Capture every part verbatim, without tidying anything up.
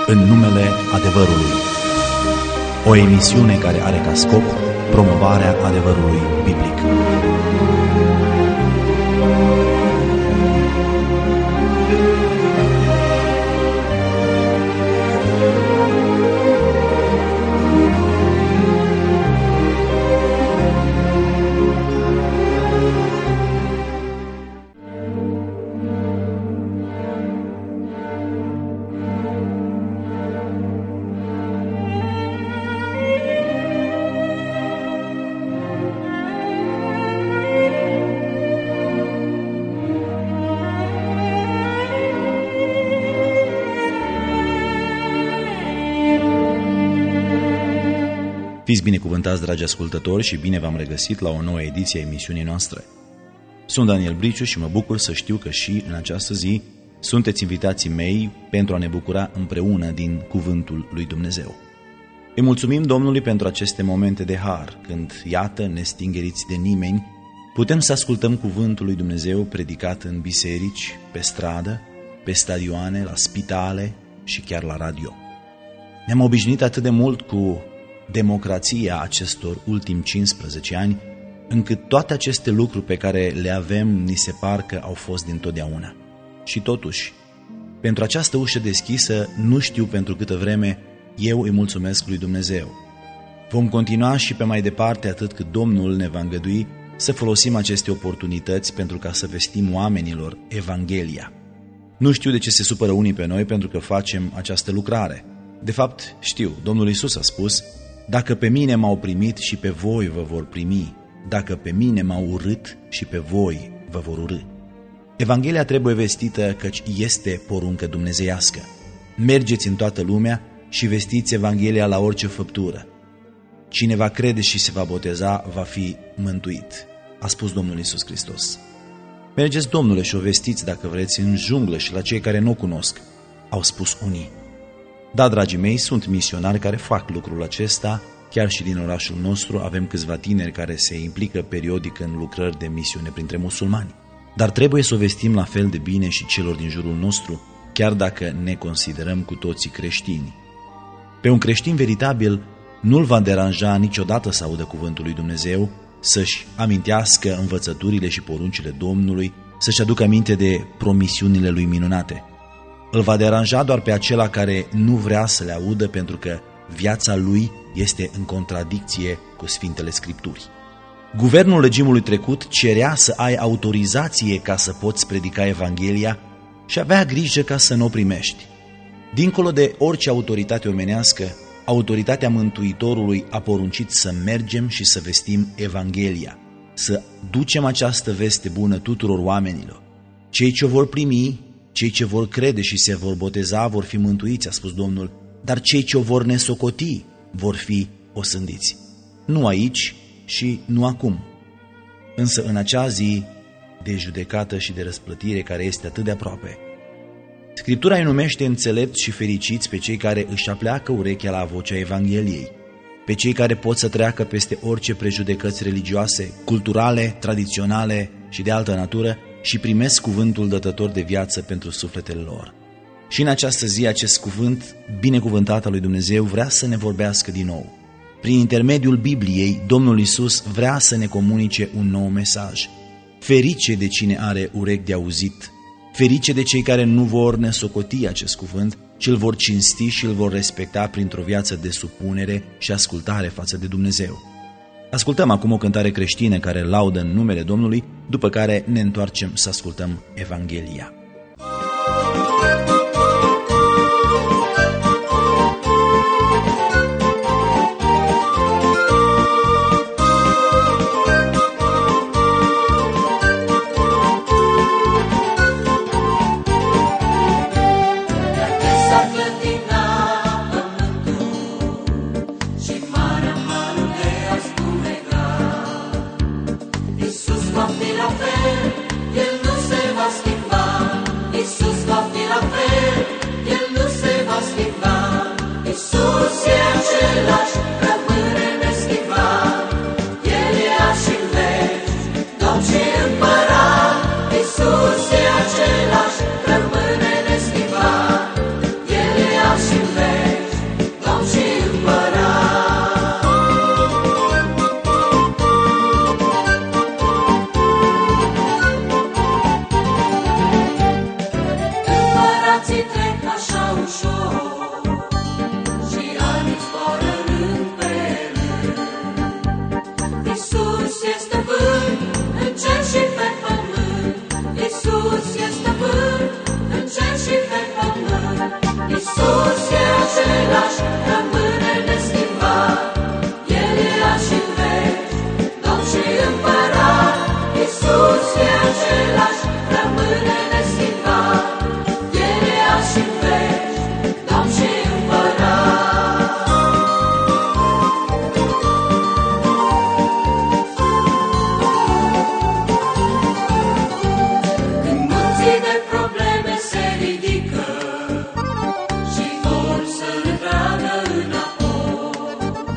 În numele adevărului. O emisiune care are ca scop promovarea adevărului biblic. Fiți binecuvântați, dragi ascultători, și bine v-am regăsit la o nouă ediție a emisiunii noastre. Sunt Daniel Briciu și mă bucur să știu că și în această zi sunteți invitații mei pentru a ne bucura împreună din Cuvântul lui Dumnezeu. Îi mulțumim Domnului pentru aceste momente de har, când, iată, nestingeriți de nimeni, putem să ascultăm Cuvântul lui Dumnezeu predicat în biserici, pe stradă, pe stadioane, la spitale și chiar la radio. Ne-am obișnuit atât de mult cu democrația acestor ultimi cincisprezece ani, încât toate aceste lucruri pe care le avem ni se par că au fost dintotdeauna. Și totuși, pentru această ușă deschisă, nu știu pentru câtă vreme eu îi mulțumesc lui Dumnezeu. Vom continua și pe mai departe atât cât Domnul ne va îngădui să folosim aceste oportunități pentru ca să vestim oamenilor Evanghelia. Nu știu de ce se supără unii pe noi pentru că facem această lucrare. De fapt, știu, Domnul Iisus a spus: dacă pe mine m-au primit, și pe voi vă vor primi. Dacă pe mine m-au urât, și pe voi vă vor urâ. Evanghelia trebuie vestită, căci este poruncă dumnezeiască. Mergeți în toată lumea și vestiți Evanghelia la orice făptură. Cine va crede și se va boteza va fi mântuit, a spus Domnul Iisus Hristos. Mergeți, Domnule, și o vestiți, dacă vreți, în junglă și la cei care nu o cunosc, au spus unii. Da, dragii mei, sunt misionari care fac lucrul acesta. Chiar și din orașul nostru avem câțiva tineri care se implică periodic în lucrări de misiune printre musulmani. Dar trebuie să o vestim la fel de bine și celor din jurul nostru, chiar dacă ne considerăm cu toții creștini. Pe un creștin veritabil nu-l va deranja niciodată să audă cuvântul lui Dumnezeu, să-și amintească învățăturile și poruncile Domnului, să-și aducă aminte de promisiunile lui minunate. Îl va deranja doar pe acela care nu vrea să le audă, pentru că viața lui este în contradicție cu Sfintele Scripturi. Guvernul regimului trecut cerea să ai autorizație ca să poți predica Evanghelia și avea grijă ca să nu o primești. Dincolo de orice autoritate omenească, autoritatea Mântuitorului a poruncit să mergem și să vestim Evanghelia, să ducem această veste bună tuturor oamenilor. Cei ce o vor primi, cei ce vor crede și se vor boteza vor fi mântuiți, a spus Domnul, dar cei ce o vor nesocoti vor fi osândiți. Nu aici și nu acum, însă în acea zi de judecată și de răsplătire care este atât de aproape. Scriptura îi numește înțelepți și fericiți pe cei care își apleacă urechea la vocea Evangheliei, pe cei care pot să treacă peste orice prejudecăți religioase, culturale, tradiționale și de altă natură și primesc cuvântul dătător de viață pentru sufletele lor. Și în această zi, acest cuvânt binecuvântat al lui Dumnezeu vrea să ne vorbească din nou. Prin intermediul Bibliei, Domnul Iisus vrea să ne comunice un nou mesaj. Ferice de cine are urechi de auzit, ferice de cei care nu vor nesocoti acest cuvânt, ci îl vor cinsti și îl vor respecta printr-o viață de supunere și ascultare față de Dumnezeu. Ascultăm acum o cântare creștină care laudă în numele Domnului, după care ne întoarcem să ascultăm Evanghelia. Iisus e același, rămâne neschimbat. El e Iisus e același, rămâne neschimbat, El e azi și în veci, Domn și Împărat. Iisus e același, rămâne neschimbat, El e azi și în veci, Domn și Împărat. Când munții de probleme se ridică și vor să-L tragă înapoi,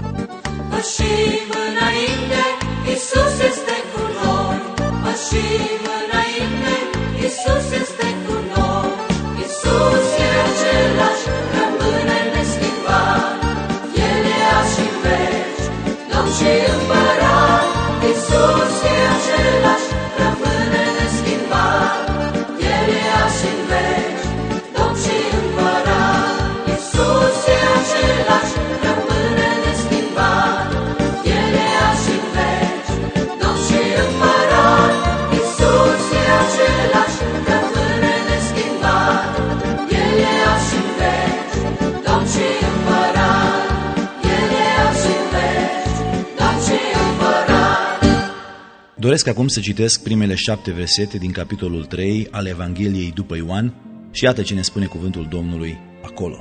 pășim înainte, Iisus este cu noi. Pășim înainte, Iisus este cu noi. Iisus e același, rămâne neschimbat, El e azi și în veci, Domn și Împărat. Iisus e același, rămâne neschimbat, El e azi și în veci, Domn și Împărat. Iisus e același, rămâne neschimbat, El e azi și în veci, Domn și Împărat. Iisus e același, rămâne neschimbat, El e azi și în veci, Domn și Împărat. El e azi și în veci, Domn și Împărat. Doresc acum să citesc primele șapte versete din capitolul trei al Evangheliei după Ioan și iată ce ne spune cuvântul Domnului acolo.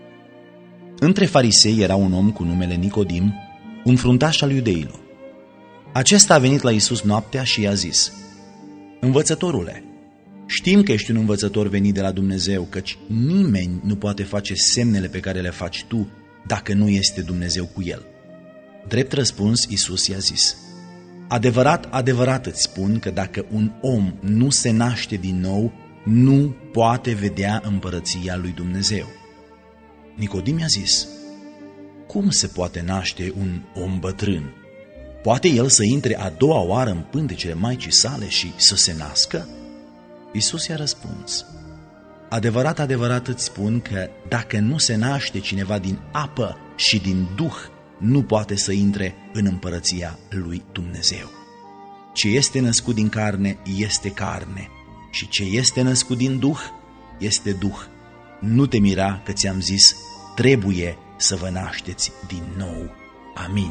Între farisei era un om cu numele Nicodim, un fruntaș al iudeilor. Acesta a venit la Iisus noaptea și i-a zis: Învățătorule, știm că ești un învățător venit de la Dumnezeu, căci nimeni nu poate face semnele pe care le faci tu dacă nu este Dumnezeu cu el. Drept răspuns, Iisus i-a zis: Adevărat, adevărat îți spun că dacă un om nu se naște din nou, nu poate vedea împărăția lui Dumnezeu. Nicodim i-a zis: Cum se poate naște un om bătrân? Poate el să intre a doua oară în pântecele maicii sale și să se nască? Iisus i-a răspuns: Adevărat, adevărat îți spun că dacă nu se naște cineva din apă și din Duh, nu poate să intre în împărăția lui Dumnezeu. Ce este născut din carne, este carne, și ce este născut din Duh, este Duh. Nu te mira că ți-am zis, trebuie să vă nașteți din nou. Amin.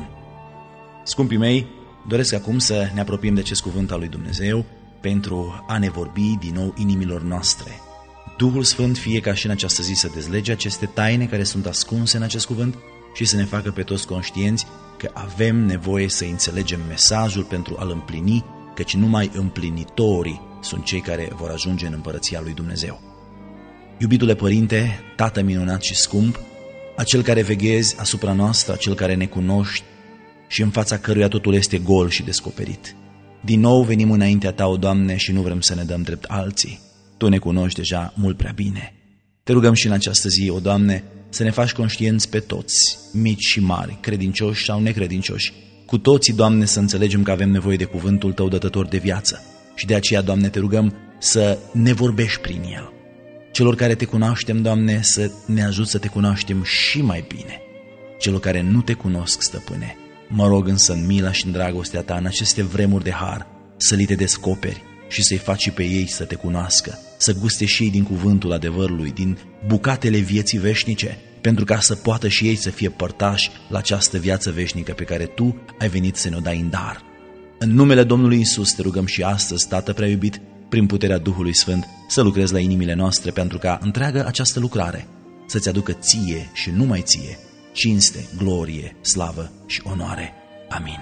Scumpii mei, doresc acum să ne apropiem de acest cuvânt al lui Dumnezeu pentru a ne vorbi din nou inimilor noastre. Duhul Sfânt fie ca și în această zi să dezlege aceste taine care sunt ascunse în acest cuvânt și să ne facă pe toți conștienți că avem nevoie să înțelegem mesajul pentru a-l împlini, căci numai împlinitorii sunt cei care vor ajunge în împărăția lui Dumnezeu. Iubitule Părinte, Tată minunat și scump, acel care veghezi asupra noastră, acel care ne cunoști și în fața căruia totul este gol și descoperit. Din nou venim înaintea Ta, o Doamne, și nu vrem să ne dăm drept alții. Tu ne cunoști deja mult prea bine. Te rugăm și în această zi, o Doamne, să ne faci conștienți pe toți, mici și mari, credincioși sau necredincioși. Cu toții, Doamne, să înțelegem că avem nevoie de cuvântul Tău dătător de viață. Și de aceea, Doamne, Te rugăm să ne vorbești prin el. Celor care Te cunoaștem, Doamne, să ne ajut să Te cunoaștem și mai bine. Celor care nu Te cunosc, Stăpâne, mă rog însă în mila și în dragostea Ta, în aceste vremuri de har, să li Te descoperi și să-i faci și pe ei să Te cunoască, să guste și ei din cuvântul adevărului, din bucatele vieții veșnice, pentru ca să poată și ei să fie părtași la această viață veșnică pe care Tu ai venit să ne-o dai în dar. În numele Domnului Iisus Te rugăm și astăzi, Tată prea iubit, prin puterea Duhului Sfânt, să lucrezi la inimile noastre pentru ca întreaga această lucrare să-ți aducă Ție și numai Ție cinste, glorie, slavă și onoare. Amin.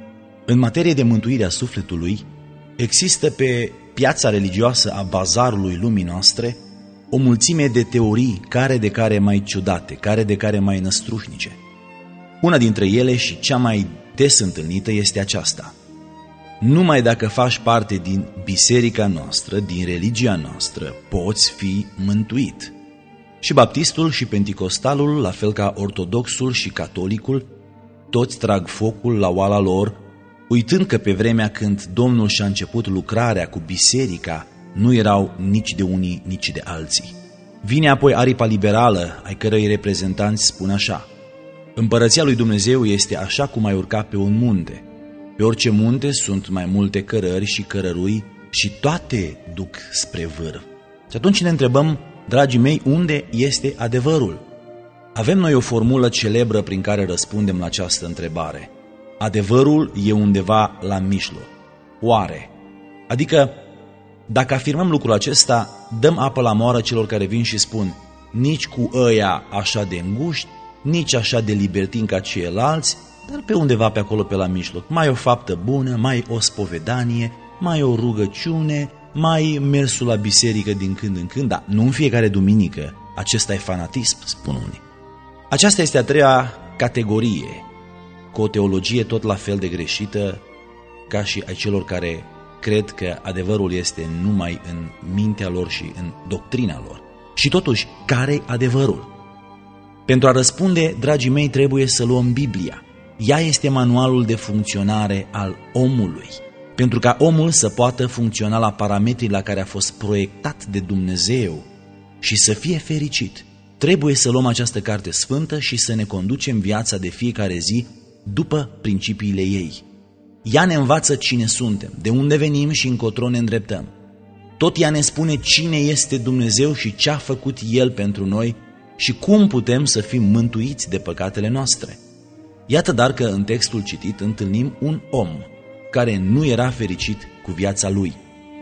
În materie de mântuire a sufletului, există pe piața religioasă a bazarului lumii noastre o mulțime de teorii, care de care mai ciudate, care de care mai năstrușnice. Una dintre ele și cea mai des întâlnită este aceasta: numai dacă faci parte din biserica noastră, din religia noastră, poți fi mântuit. Și baptistul și penticostalul, la fel ca ortodoxul și catolicul, toți trag focul la oala lor, uitând că pe vremea când Domnul și-a început lucrarea cu biserica, nu erau nici de unii, nici de alții. Vine apoi aripa liberală, ai cărei reprezentanți spun așa: Împărăția lui Dumnezeu este așa cum ai urca pe un munte. Pe orice munte sunt mai multe cărări și cărărui și toate duc spre vârf. Și atunci ne întrebăm, dragii mei, unde este adevărul? Avem noi o formulă celebră prin care răspundem la această întrebare. Adevărul e undeva la mijloc. Oare? Adică, dacă afirmăm lucrul acesta, dăm apă la moară celor care vin și spun nici cu ăia așa de înguști, nici așa de libertini ca ceilalți, dar pe undeva pe acolo pe la mijloc. Mai o faptă bună, mai o spovedanie, mai o rugăciune, mai mersul la biserică din când în când, dar nu în fiecare duminică. Acesta e fanatism, spun unii. Aceasta este a treia categorie, cu o teologie tot la fel de greșită ca și a celor care cred că adevărul este numai în mintea lor și în doctrina lor. Și totuși, care-i adevărul? Pentru a răspunde, dragii mei, trebuie să luăm Biblia. Ea este manualul de funcționare al omului. Pentru ca omul să poată funcționa la parametrii la care a fost proiectat de Dumnezeu și să fie fericit, trebuie să luăm această carte sfântă și să ne conducem viața de fiecare zi după principiile ei. Ea ne învață cine suntem, de unde venim și încotro ne îndreptăm. Tot ea ne spune cine este Dumnezeu și ce a făcut El pentru noi și cum putem să fim mântuiți de păcatele noastre. Iată dar că în textul citit întâlnim un om care nu era fericit cu viața lui.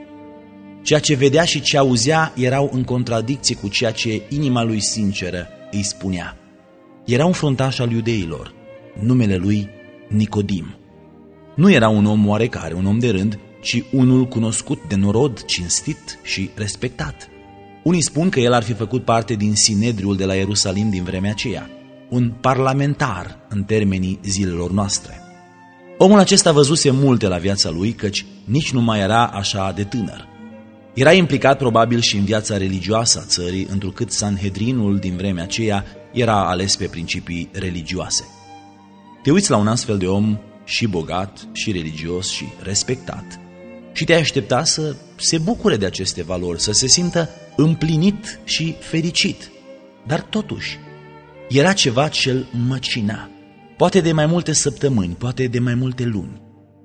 Ceea ce vedea și ce auzea erau în contradicție cu ceea ce inima lui sinceră îi spunea. Era un fruntaș al iudeilor, numele lui Nicodim. Nu era un om oarecare, un om de rând, ci unul cunoscut de norod, cinstit și respectat. Unii spun că el ar fi făcut parte din Sinedriul de la Ierusalim din vremea aceea, un parlamentar în termenii zilelor noastre. Omul acesta văzuse multe la viața lui, căci nici nu mai era așa de tânăr. Era implicat probabil și în viața religioasă a țării, întrucât Sanhedrinul din vremea aceea era ales pe principii religioase. Te uiți la un astfel de om și bogat, și religios, și respectat, și te-ai aștepta să se bucure de aceste valori, să se simtă împlinit și fericit. Dar totuși, era ceva ce îl măcina, poate de mai multe săptămâni, poate de mai multe luni.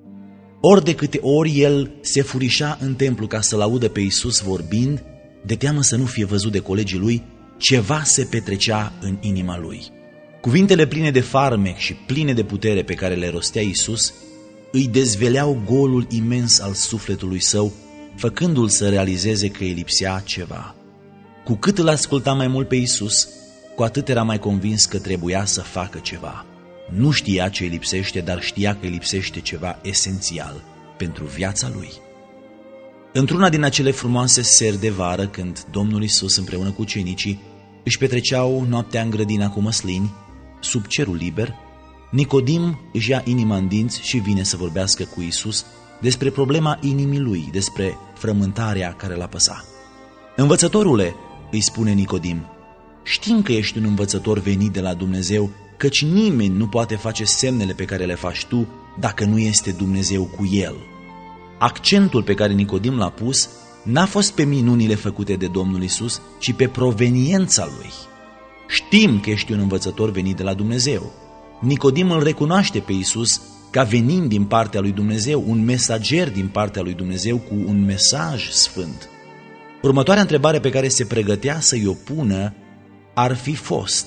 Ori de câte ori el se furișa în templu ca să-L audă pe Iisus vorbind, de teamă să nu fie văzut de colegii lui, ceva se petrecea în inima lui. Cuvintele pline de farmec și pline de putere pe care le rostea Iisus îi dezveleau golul imens al sufletului său, făcându-l să realizeze că îi lipsea ceva. Cu cât îl asculta mai mult pe Iisus, cu atât era mai convins că trebuia să facă ceva. Nu știa ce îi lipsește, dar știa că îi lipsește ceva esențial pentru viața lui. Într-una din acele frumoase seri de vară, când Domnul Iisus împreună cu ucenicii își petreceau noaptea în grădina cu măslini, sub cerul liber, Nicodim își ia inima în dinți și vine să vorbească cu Iisus despre problema inimii lui, despre frământarea care l-a păsa. Învățătorule, îi spune Nicodim, știm că ești un învățător venit de la Dumnezeu, căci nimeni nu poate face semnele pe care le faci tu dacă nu este Dumnezeu cu el. Accentul pe care Nicodim l-a pus n-a fost pe minunile făcute de Domnul Iisus, ci pe proveniența lui. Știm că ești un învățător venit de la Dumnezeu. Nicodim îl recunoaște pe Iisus ca venind din partea lui Dumnezeu, un mesager din partea lui Dumnezeu cu un mesaj sfânt. Următoarea întrebare pe care se pregătea să-i o pună ar fi fost: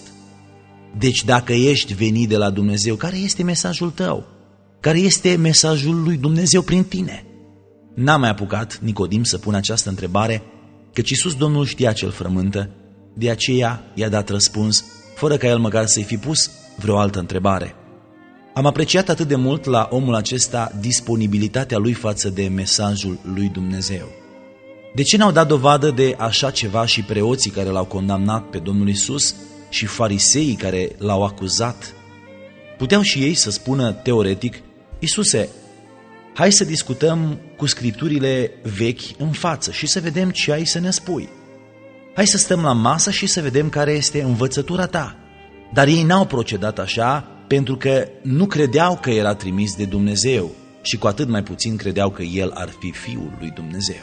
deci dacă ești venit de la Dumnezeu, care este mesajul tău? Care este mesajul lui Dumnezeu prin tine? N-a mai apucat Nicodim să pună această întrebare, căci Iisus Domnul știa ce-l frământă, de aceea i-a dat răspuns, fără ca el măcar să-i fi pus vreo altă întrebare. Am apreciat atât de mult la omul acesta disponibilitatea lui față de mesajul lui Dumnezeu. De ce n-au dat dovadă de așa ceva și preoții care l-au condamnat pe Domnul Iisus și fariseii care l-au acuzat? Puteau și ei să spună teoretic: Iisuse, hai să discutăm cu scripturile vechi în față și să vedem ce ai să ne spui. Hai să stăm la masă și să vedem care este învățătura ta. Dar ei n-au procedat așa pentru că nu credeau că era trimis de Dumnezeu și cu atât mai puțin credeau că el ar fi Fiul lui Dumnezeu.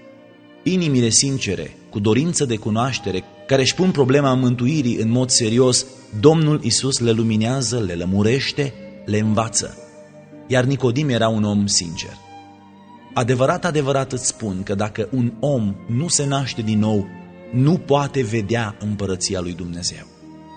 Inimile sincere, cu dorință de cunoaștere, care își pun problema mântuirii în mod serios, Domnul Iisus le luminează, le lămurește, le învață. Iar Nicodim era un om sincer. Adevărat, adevărat îți spun că dacă un om nu se naște din nou, nu poate vedea împărăția lui Dumnezeu.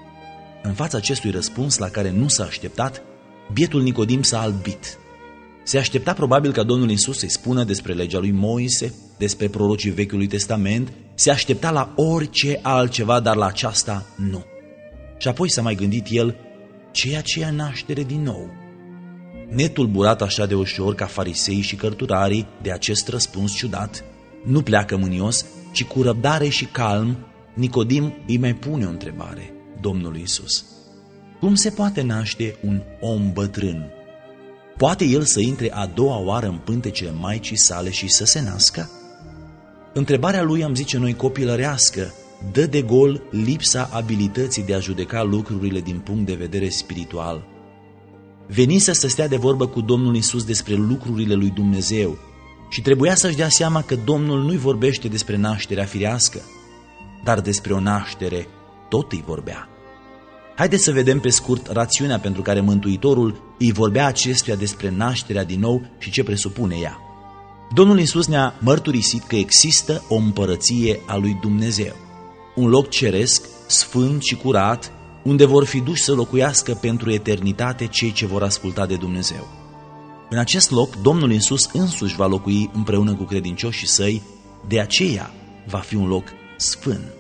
În fața acestui răspuns la care nu s-a așteptat, bietul Nicodim s-a albit. Se aștepta probabil ca Domnul Iisus să-i spună despre legea lui Moise, despre prorocii Vechiului Testament, se aștepta la orice altceva, dar la aceasta nu. Și apoi s-a mai gândit el, ce e aceea naștere din nou? Netulburat așa de ușor ca fariseii și cărturarii de acest răspuns ciudat, nu pleacă mânios, ci cu răbdare și calm, Nicodim îi mai pune o întrebare Domnului Iisus. Cum se poate naște un om bătrân? Poate el să intre a doua oară în pântecele maicii sale și să se nască? Întrebarea lui, am zice noi, copilărească, dă de gol lipsa abilității de a judeca lucrurile din punct de vedere spiritual. Venise să stea de vorbă cu Domnul Iisus despre lucrurile lui Dumnezeu și trebuia să-și dea seama că Domnul nu-i vorbește despre nașterea firească, dar despre o naștere tot îi vorbea. Haideți să vedem pe scurt rațiunea pentru care Mântuitorul îi vorbea acestuia despre nașterea din nou și ce presupune ea. Domnul Iisus ne-a mărturisit că există o împărăție a lui Dumnezeu, un loc ceresc, sfânt și curat, unde vor fi duși să locuiască pentru eternitate cei ce vor asculta de Dumnezeu. În acest loc, Domnul Iisus însuși va locui împreună cu credincioșii săi, de aceea va fi un loc sfânt.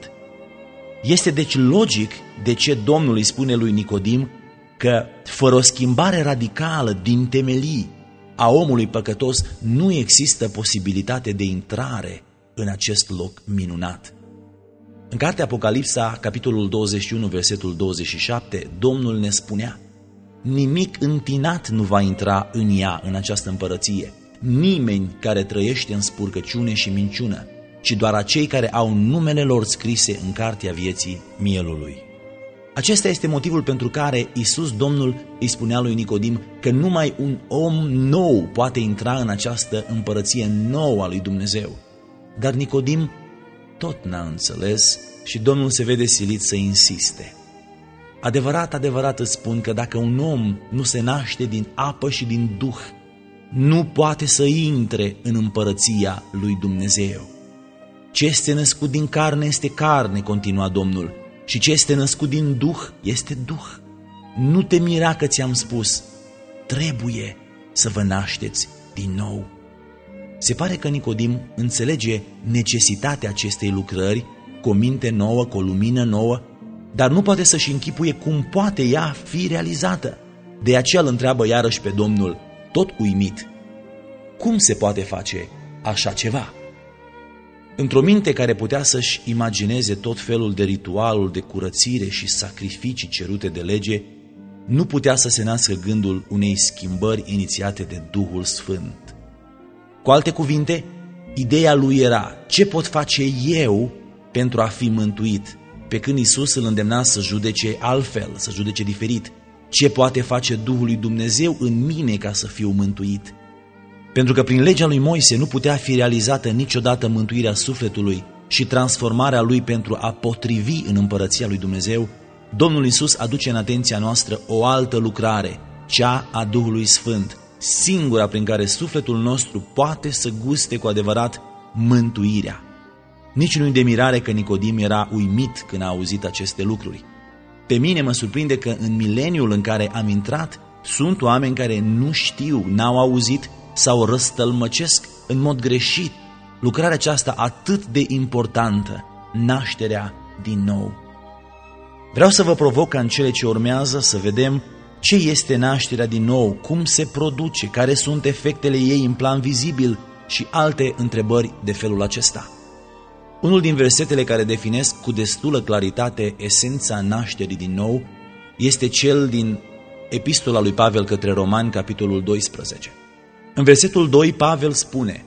Este deci logic de ce Domnul îi spune lui Nicodim că fără o schimbare radicală din temelii a omului păcătos nu există posibilitate de intrare în acest loc minunat. În cartea Apocalipsa, capitolul douăzeci și unu, versetul douăzeci și șapte, Domnul ne spunea: nimic întinat nu va intra în ea, în această împărăție, nimeni care trăiește în spurcăciune și minciună, ci doar acei care au numele lor scrise în cartea vieții mielului. Acesta este motivul pentru care Iisus Domnul îi spunea lui Nicodim că numai un om nou poate intra în această împărăție nouă a lui Dumnezeu. Dar Nicodim tot n-a înțeles și Domnul se vede silit să insiste. Adevărat, adevărat îți spun că dacă un om nu se naște din apă și din Duh, nu poate să intre în împărăția lui Dumnezeu. Ce este născut din carne este carne, continua Domnul, și ce este născut din Duh este Duh. Nu te mira că ți-am spus, trebuie să vă nașteți din nou. Se pare că Nicodim înțelege necesitatea acestei lucrări cu o minte nouă, cu o lumină nouă, dar nu poate să-și închipuie cum poate ea fi realizată. De aceea îl întreabă iarăși pe Domnul, tot uimit, cum se poate face așa ceva? Într-o minte care putea să-și imagineze tot felul de ritualuri de curățire și sacrificii cerute de lege, nu putea să se nască gândul unei schimbări inițiate de Duhul Sfânt. Cu alte cuvinte, ideea lui era, ce pot face eu pentru a fi mântuit, pe când Iisus îl îndemna să judece altfel, să judece diferit. Ce poate face Duhul lui Dumnezeu în mine ca să fiu mântuit? Pentru că prin legea lui Moise nu putea fi realizată niciodată mântuirea sufletului și transformarea lui pentru a potrivi în împărăția lui Dumnezeu, Domnul Iisus aduce în atenția noastră o altă lucrare, cea a Duhului Sfânt, singura prin care sufletul nostru poate să guste cu adevărat mântuirea. Nici nu-i de mirare că Nicodim era uimit când a auzit aceste lucruri. Pe mine mă surprinde că în mileniul în care am intrat, sunt oameni care nu știu, n-au auzit sau răstălmăcesc în mod greșit lucrarea aceasta atât de importantă, nașterea din nou. Vreau să vă provoc ca în cele ce urmează să vedem ce este nașterea din nou, cum se produce, care sunt efectele ei în plan vizibil și alte întrebări de felul acesta. Unul din versetele care definesc cu destulă claritate esența nașterii din nou este cel din Epistola lui Pavel către Romani, capitolul doisprezece. În versetul doi, Pavel spune: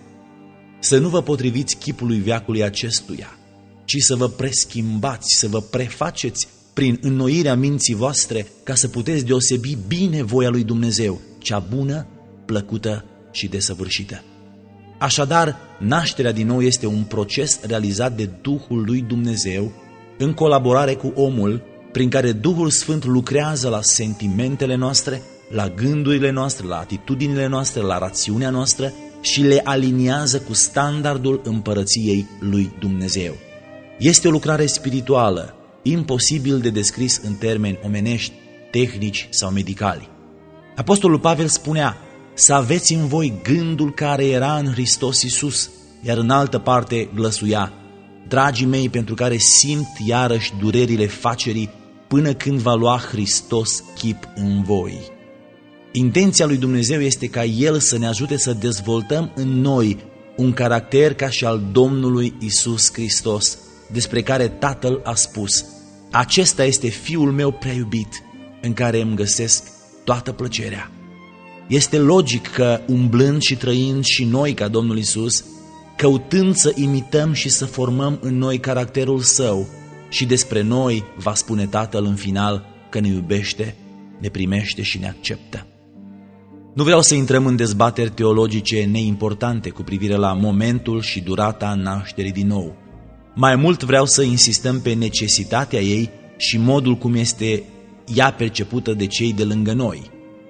să nu vă potriviți chipului veacului acestuia, ci să vă preschimbați, să vă prefaceți prin înnoirea minții voastre, ca să puteți deosebi bine voia lui Dumnezeu, cea bună, plăcută și desăvârșită. Așadar, nașterea din nou este un proces realizat de Duhul lui Dumnezeu în colaborare cu omul, prin care Duhul Sfânt lucrează la sentimentele noastre, la gândurile noastre, la atitudinile noastre, la rațiunea noastră și le aliniază cu standardul împărăției lui Dumnezeu. Este o lucrare spirituală, imposibil de descris în termeni omenești, tehnici sau medicali. Apostolul Pavel spunea: să aveți în voi gândul care era în Hristos Iisus, iar în altă parte glăsuia: dragii mei, pentru care simt iarăși durerile facerii până când va lua Hristos chip în voi. Intenția lui Dumnezeu este ca El să ne ajute să dezvoltăm în noi un caracter ca și al Domnului Iisus Hristos, despre care Tatăl a spus: acesta este Fiul meu prea iubit, în care îmi găsesc toată plăcerea. Este logic că, umblând și trăind și noi ca Domnul Iisus, căutând să imităm și să formăm în noi caracterul Său, și despre noi va spune Tatăl în final că ne iubește, ne primește și ne acceptă. Nu vreau să intrăm în dezbateri teologice neimportante cu privire la momentul și durata nașterii din nou. Mai mult vreau să insistăm pe necesitatea ei și modul cum este ea percepută de cei de lângă noi.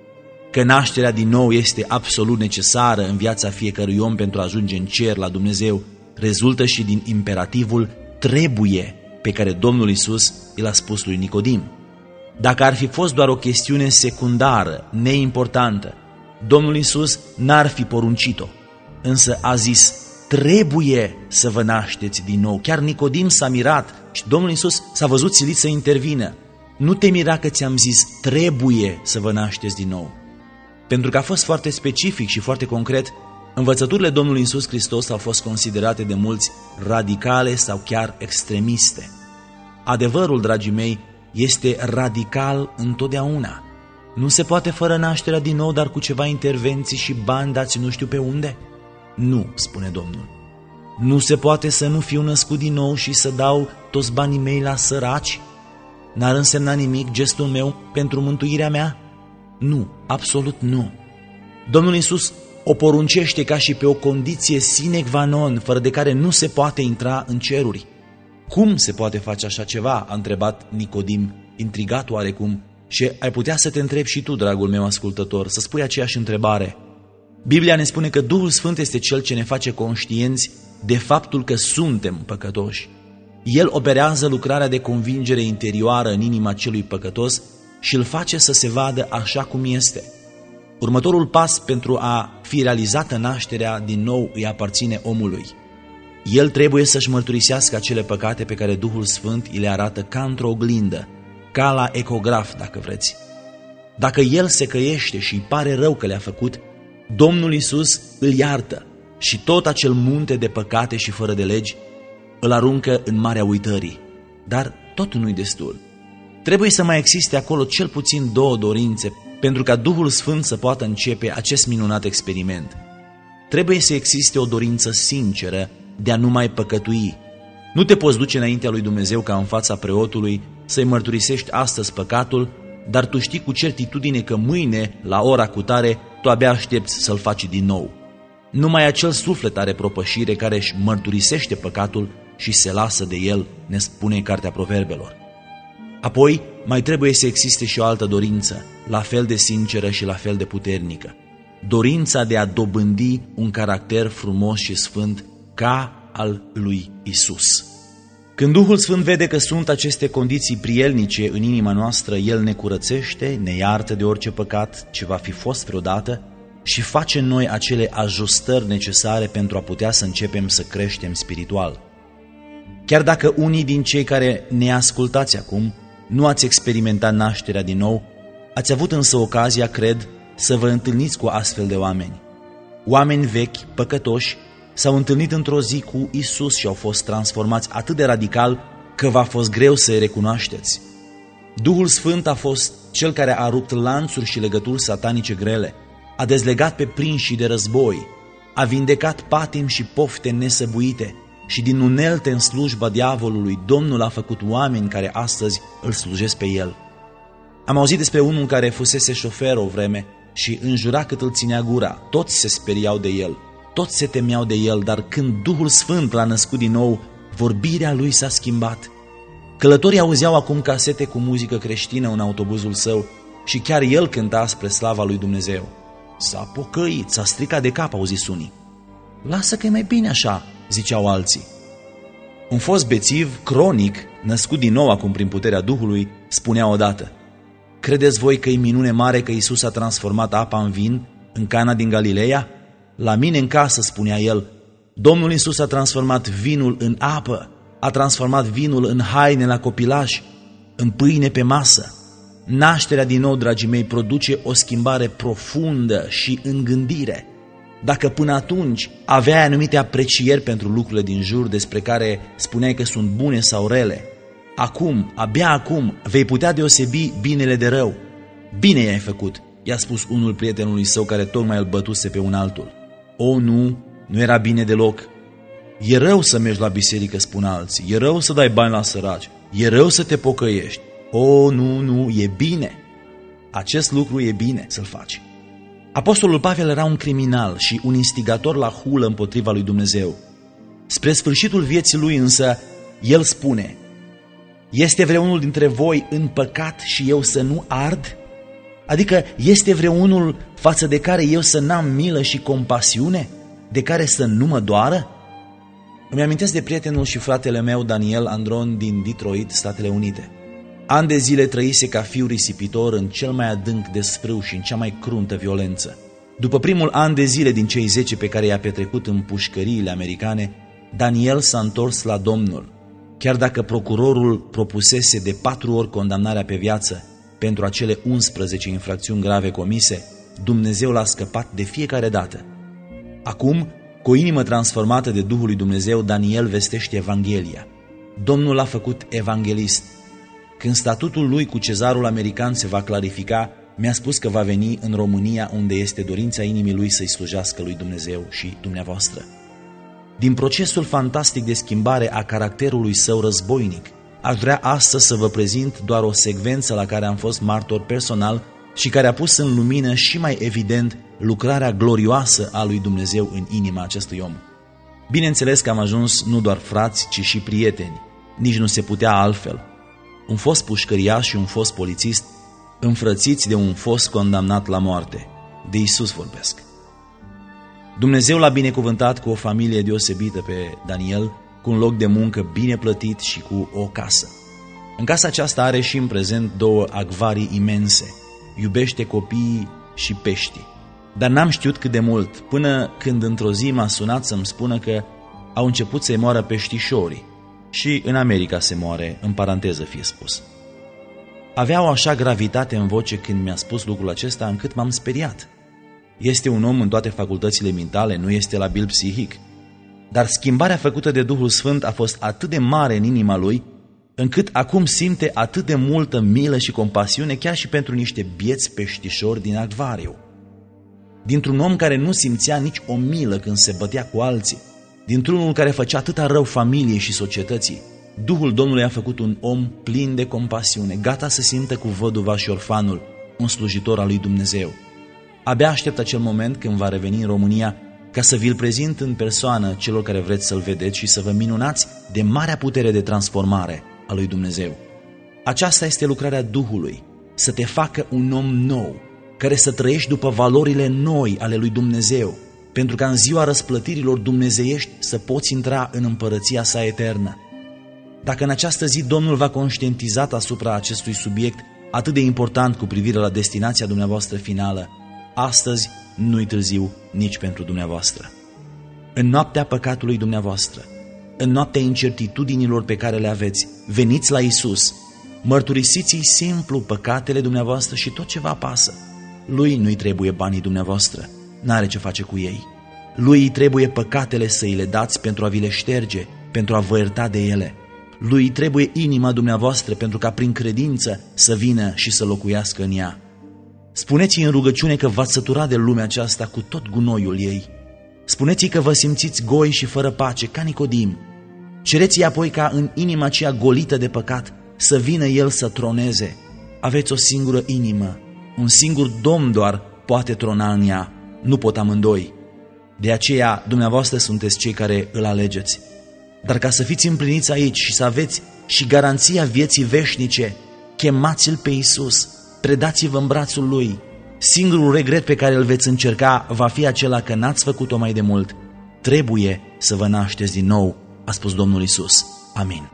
Că nașterea din nou este absolut necesară în viața fiecărui om pentru a ajunge în cer la Dumnezeu, rezultă și din imperativul trebuie pe care Domnul Iisus i l-a spus lui Nicodim. Dacă ar fi fost doar o chestiune secundară, neimportantă, Domnul Iisus n-ar fi poruncit-o, însă a zis: trebuie să vă nașteți din nou. Chiar Nicodim s-a mirat și Domnul Iisus s-a văzut silit să intervină. Nu te mira că ți-am zis trebuie să vă nașteți din nou. Pentru că a fost foarte specific și foarte concret, învățăturile Domnului Iisus Hristos au fost considerate de mulți radicale sau chiar extremiste. Adevărul, dragii mei, este radical întotdeauna. Nu se poate fără nașterea din nou, dar cu ceva intervenții și bani dați nu știu pe unde? Nu, spune Domnul. Nu se poate să nu fiu născut din nou și să dau toți banii mei la săraci? N-ar însemna nimic gestul meu pentru mântuirea mea? Nu, absolut nu. Domnul Iisus o poruncește ca și pe o condiție sine qua non, fără de care nu se poate intra în ceruri. Cum se poate face așa ceva? A întrebat Nicodim, intrigat oarecum, și ai putea să te întrebi și tu, dragul meu ascultător, să spui aceeași întrebare. Biblia ne spune că Duhul Sfânt este Cel ce ne face conștienți de faptul că suntem păcătoși. El operează lucrarea de convingere interioară în inima celui păcătos și îl face să se vadă așa cum este. Următorul pas pentru a fi realizată nașterea din nou îi aparține omului. El trebuie să-și mărturisească acele păcate pe care Duhul Sfânt îi le arată ca într-o oglindă, ca la ecograf, dacă vreți. Dacă el se căiește și îi pare rău că le-a făcut, Domnul Iisus îl iartă și tot acel munte de păcate și fără de legi îl aruncă în marea uitării. Dar tot nu-i destul. Trebuie să mai existe acolo cel puțin două dorințe pentru ca Duhul Sfânt să poată începe acest minunat experiment. Trebuie să existe o dorință sinceră de a nu mai păcătui. Nu te poți duce înaintea lui Dumnezeu ca în fața preotului să-i mărturisești astăzi păcatul, dar tu știi cu certitudine că mâine, la ora cutare, tu abia aștepți să-l faci din nou. Numai acel suflet are propășire care își mărturisește păcatul și se lasă de el, ne spune Cartea Proverbelor. Apoi, mai trebuie să existe și o altă dorință, la fel de sinceră și la fel de puternică. Dorința de a dobândi un caracter frumos și sfânt ca al lui Isus. Când Duhul Sfânt vede că sunt aceste condiții prielnice în inima noastră, El ne curățește, ne iartă de orice păcat ce va fi fost vreodată și face în noi acele ajustări necesare pentru a putea să începem să creștem spiritual. Chiar dacă unii din cei care ne ascultați acum nu ați experimentat nașterea din nou, ați avut însă ocazia, cred, să vă întâlniți cu astfel de oameni. Oameni vechi, păcătoși, s-au întâlnit într-o zi cu Isus și au fost transformați atât de radical că v-a fost greu să-i recunoașteți. Duhul Sfânt a fost Cel care a rupt lanțuri și legături satanice grele, a dezlegat pe prinșii de război, a vindecat patim și pofte nesăbuite și din unelte în slujba diavolului Domnul a făcut oameni care astăzi îl slujesc pe El. Am auzit despre unul care fusese șofer o vreme și înjura cât îl ținea gura, toți se speriau de el. Toți se temeau de el, dar când Duhul Sfânt l-a născut din nou, vorbirea lui s-a schimbat. Călătorii auzeau acum casete cu muzică creștină în autobuzul său și chiar el cânta spre slava lui Dumnezeu. S-a pocăit, s-a stricat de cap, au zis unii. Lasă că e mai bine așa, ziceau alții. Un fost bețiv, cronic, născut din nou acum prin puterea Duhului, spunea odată: credeți voi că e minune mare că Iisus a transformat apa în vin în Cana din Galileea? La mine în casă, spunea el, Domnul Iisus a transformat vinul în apă, a transformat vinul în haine la copilași, în pâine pe masă. Nașterea din nou, dragii mei, produce o schimbare profundă și în gândire. Dacă până atunci aveai anumite aprecieri pentru lucrurile din jur despre care spuneai că sunt bune sau rele, acum, abia acum, vei putea deosebi binele de rău. Bine i-ai făcut, i-a spus unul prietenului său care tocmai îl bătuse pe un altul. O, nu, nu era bine deloc. E rău să mergi la biserică, spun alții, e rău să dai bani la săraci, e rău să te pocăiești. O, nu, nu, e bine. Acest lucru e bine să-l faci. Apostolul Pavel era un criminal și un instigator la hulă împotriva lui Dumnezeu. Spre sfârșitul vieții lui însă, el spune: este vreunul dintre voi în păcat și eu să nu ard? Adică este vreunul față de care eu să n-am milă și compasiune? De care să nu mă doară? Îmi amintesc de prietenul și fratele meu Daniel Andron din Detroit, Statele Unite. Ani de zile trăise ca fiu risipitor în cel mai adânc desfrâu și în cea mai cruntă violență. După primul an de zile din cei zece pe care i-a petrecut în pușcăriile americane, Daniel s-a întors la Domnul. Chiar dacă procurorul propusese de patru ori condamnarea pe viață pentru acele unsprezece infracțiuni grave comise, Dumnezeu l-a scăpat de fiecare dată. Acum, cu o inimă transformată de Duhul lui Dumnezeu, Daniel vestește Evanghelia. Domnul l-a făcut evanghelist. Când statutul lui cu cezarul american se va clarifica, mi-a spus că va veni în România, unde este dorința inimii lui să-i slujească lui Dumnezeu și dumneavoastră. Din procesul fantastic de schimbare a caracterului său războinic, aș vrea astăzi să vă prezint doar o secvență la care am fost martor personal și care a pus în lumină și mai evident lucrarea glorioasă a lui Dumnezeu în inima acestui om. Bineînțeles că am ajuns nu doar frați, ci și prieteni. Nici nu se putea altfel. Un fost pușcăriaș și un fost polițist, înfrățiți de un fost condamnat la moarte. De Iisus vorbesc. Dumnezeu l-a binecuvântat cu o familie deosebită pe Daniel, cu un loc de muncă bine plătit și cu o casă. În casa aceasta are și în prezent două acvarii imense. Iubește copiii și peștii. Dar n-am știut cât de mult, până când într-o zi m-a sunat să-mi spună că au început să-i moară peștișorii. Și în America se moare, în paranteză fie spus. Avea o așa gravitate în voce când mi-a spus lucrul acesta, încât m-am speriat. Este un om în toate facultățile mentale, nu este labil psihic. Dar schimbarea făcută de Duhul Sfânt a fost atât de mare în inima lui, încât acum simte atât de multă milă și compasiune chiar și pentru niște bieți peștișori din acvariu. Dintr-un om care nu simțea nici o milă când se bătea cu alții, dintr-unul care făcea atâta rău familiei și societății, Duhul Domnului a făcut un om plin de compasiune, gata să simtă cu văduva și orfanul, un slujitor al lui Dumnezeu. Abia aștept acel moment când va reveni în România ca să vi-l prezint în persoană celor care vreți să-l vedeți și să vă minunați de marea putere de transformare a lui Dumnezeu. Aceasta este lucrarea Duhului, să te facă un om nou, care să trăiești după valorile noi ale lui Dumnezeu, pentru ca în ziua răsplătirilor dumnezeiești să poți intra în împărăția sa eternă. Dacă în această zi Domnul v-a conștientizat asupra acestui subiect atât de important cu privire la destinația dumneavoastră finală, astăzi nu-i târziu nici pentru dumneavoastră. În noaptea păcatului dumneavoastră, în noaptea incertitudinilor pe care le aveți, veniți la Iisus, mărturisiți-i simplu păcatele dumneavoastră și tot ce vă apasă. Lui nu-i trebuie banii dumneavoastră, n-are ce face cu ei. Lui îi trebuie păcatele să îi le dați pentru a vi le șterge, pentru a vă ierta de ele. Lui îi trebuie inima dumneavoastră pentru ca prin credință să vină și să locuiască în ea. Spuneți-i în rugăciune că v-ați săturat de lumea aceasta cu tot gunoiul ei. Spuneți-i că vă simțiți goi și fără pace, ca Nicodim. Cereți-i apoi ca în inima aceea golită de păcat să vină El să troneze. Aveți o singură inimă, un singur Domn doar poate trona în ea, nu pot amândoi. De aceea dumneavoastră sunteți cei care îl alegeți. Dar ca să fiți împliniți aici și să aveți și garanția vieții veșnice, chemați-L pe Iisus, predați-vă în brațul Lui. Singurul regret pe care îl veți încerca va fi acela că n-ați făcut-o mai de mult. Trebuie să vă nașteți din nou, a spus Domnul Iisus. Amin.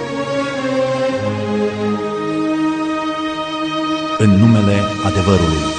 În numele adevărului.